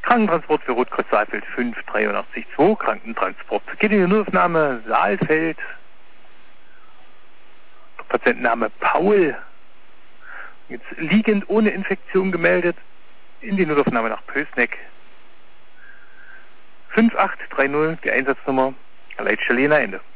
Krankentransport für Rotkreuz Saalfeld 5882, Krankentransport. Geht in die Notaufnahme Saalfeld. Patientenname Paul. Jetzt liegend ohne Infektion gemeldet. In die Notaufnahme nach Pößneck. 5830, die Einsatznummer. Leitstelle Ende.